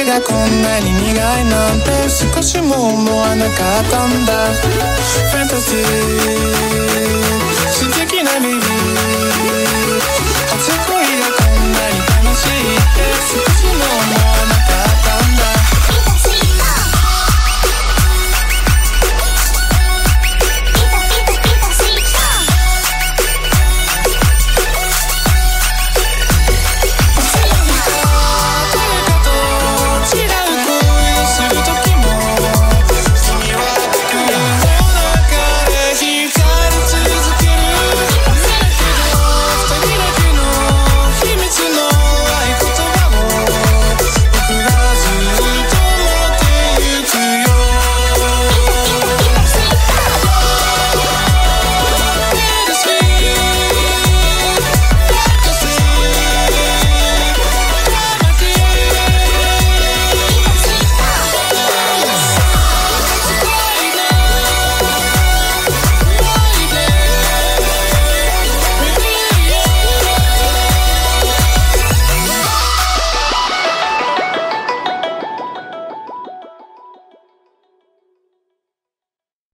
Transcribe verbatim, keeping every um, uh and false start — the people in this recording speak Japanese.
がこんなに苦いなんて少しも思わなかったんだ。ファンタジー素敵なビビー、初恋がこんなに楽しいって少しも思わな